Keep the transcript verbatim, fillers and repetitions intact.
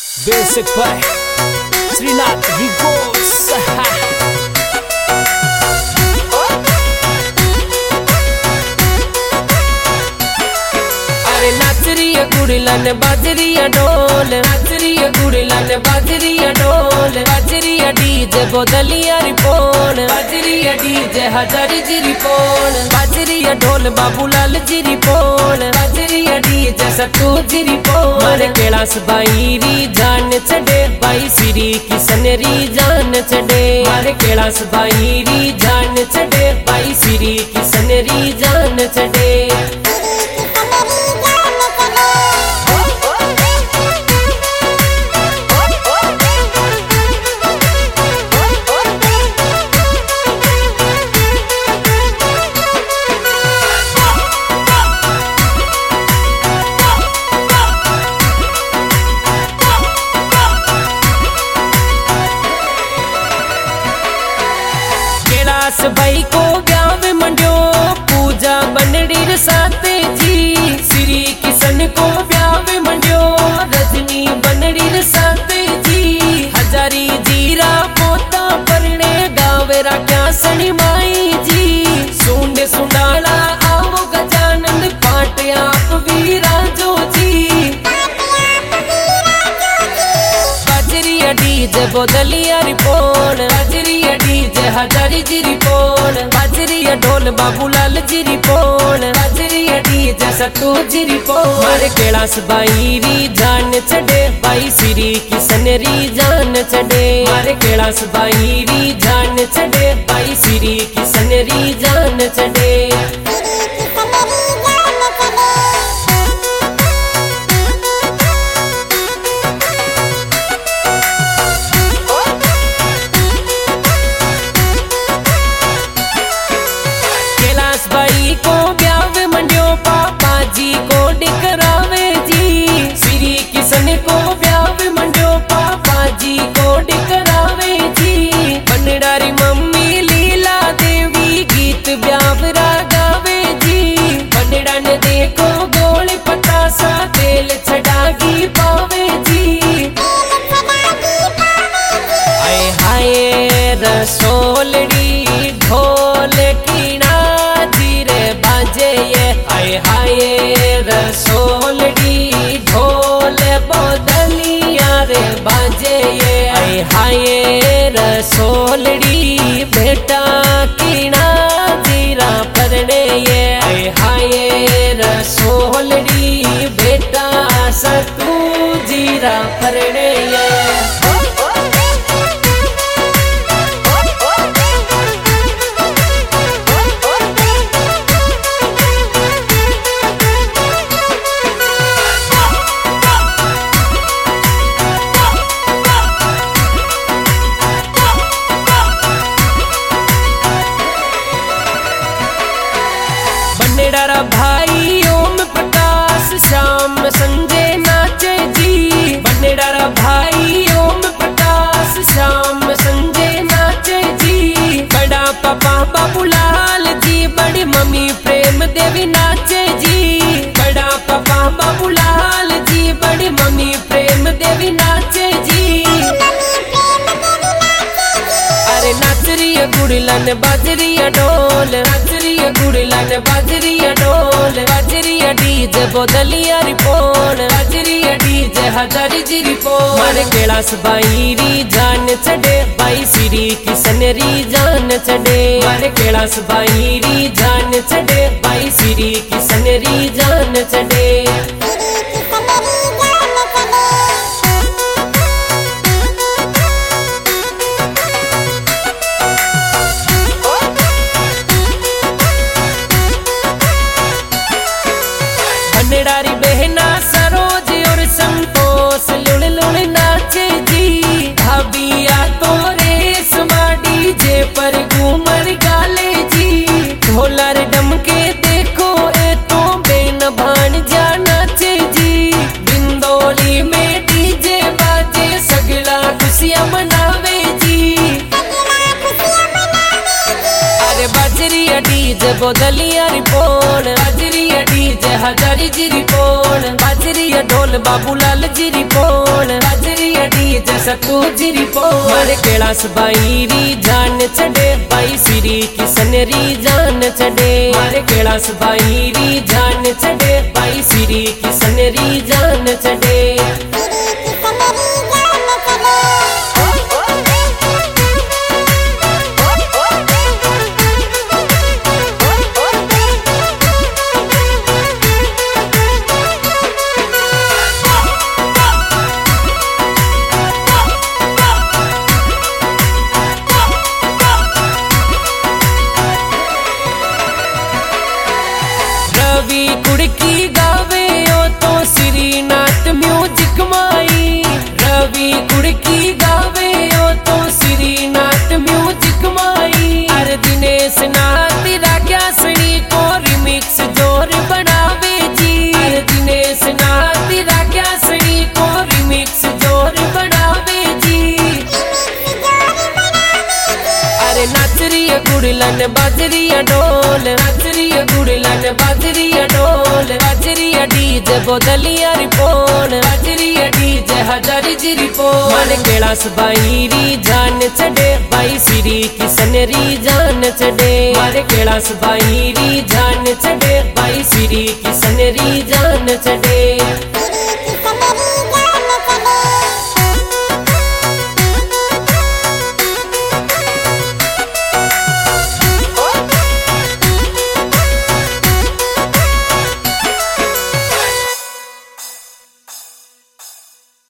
Basic by Srinath Rigos. अरे नाचरिया गुड़िलन बाजरिया ढोल, नाचरिया गुड़िलन बाजरिया ढोल, बाजरिया डीजे बोदलिया रिपोन, बाजरिया डीजे हजारी जी रिपोन, बाजरिया ढोल बाबूलाल जी रिपोन, बाजरिया डीजे सतू जी रिपोन। मारे कैलाश बाई री जान चढ़े, बाई सिरी किशन री जान चढ़े, मारे कैलाश बाई री जान चढ़े, बाई सिरी किशन री जान चढ़े। कैलाश भाई को ब्याव मंड्यो, पूजा बनड़ी रसाते जी, श्री किशन को ब्याव मंड्यो, रजनी बनड़ी रसाते जी, हजारी जीरा पोता परने गावेरा क्या सनी माई जी, सुंड सुंडाला आओ गजानंद पाट आप वीराजो जी। बाजरिया डीजे बोदलिया रिपोन, बाजरिया डीजे हजारी जी रिपोन, बाजरिया ढोल बाबूलाल जी रिपोन, बाजरिया डीजे सतू जी रिपोन। मारे कैलाश बाई री जान चढ़े, बाई सिरी किशन री जान चढ़े, मारे कैलाश बाई री जान चढ़े, बाई सिरी किशन री जान चढ़े। बाई को ब्याव मंड्यो, पापा जी को डिकरावे जी, श्री किशन को ब्याव मंड्यो, पापा जी को डिकरावे जी, बनडारी मम्मी लीला देवी गीत ब्याव गावे जी, बनडा ने देखो गोली पतासा तेल छड़ागी पावे जी। आए हाय रसोलड़ी ढोल कीना बाजे ये, आए हाय रसोलड़ी ढोल बोदलिया रे बाजे ये, आए हाय रसोलड़ी बेटा कीना जीरा परने ये, आए हाय रसोलड़ी बेटा सतू जीरा परने ये। बनडारा भाई ओम प्रकाश श्याम संजय नाचे जी, बनडारा भाई ओम प्रकाश श्याम संजय नाचे जी, बड़ा पापा बाबूलाल जी, बड़ी मम्मी प्रेम देवी नाचे जी, बड़ा पापा बाबूलाल जी, बड़ी मम्मी प्रेम देवी नाचे जी। अरे नाचरिया गुड़िलन बाजरिया ढोल, नाचरिया गुड़िलन बाजरिया ढोल, बाजरिया डीजे बोदलिया रिपोन, बाजरिया डीजे हजारी जी रिपोन। मारे कैलाश बाई री जान चढ़े, बाई सिरी किशन री जान चढ़े, मारे कैलाश बाई री जान चढ़े, बाई सिरी किशन री जान चढ़े। बनडारी बहना सरोज और संतोष लुड़ लुड़ नाचे जी, भाभिया तो रेस माडी जे पर घूमर गाले जी, ढोलर डमके देखो ए तो बेन भान जा नाचे जी, बिंदोली में डीजे बाजे सगला खुशियां मनावे जी। अरे बाजरिया डीजे बोदलिया रिपोन, बाजरिया डीजे हजारी जी रिपोन, बाजरिया ढोल बाबूलाल जी रिपोन, बाजरिया सतू जिरी पो मारे कैलाश बाई री जान चढ़े बाई श्री किशन री जान चढ़े मारे कैलाश बाई री जान चढ़े बाई श्री किशन री जान चढ़े। रवि कुड़की गावे ओ तो श्रीनाथ म्यूजिक माई रवि कुड़की गावे ओ तो श्रीनाथ म्यूजिक माई हर दिनेश नाथ राग्या सड़ी को रिमिक्स जोर बनावे जी हर दिनेश नाथ राग्या सड़ी को रिमिक्स जोर बनावे जी। अरे नाचरिया गुड़लन बाजरिया डोल नाचरिया गुड़लन बाजरिया डोल बाजरिया डीजे बोदलिया रिपोल बाजरिया डीजे हजारी जिरी पोल मारे कैलाश बाई री जान चढ़े बाई श्री किशन री जान चढ़े मारे कैलाश बाई री जान चढ़े बाई श्री किशन री जान चढ़े।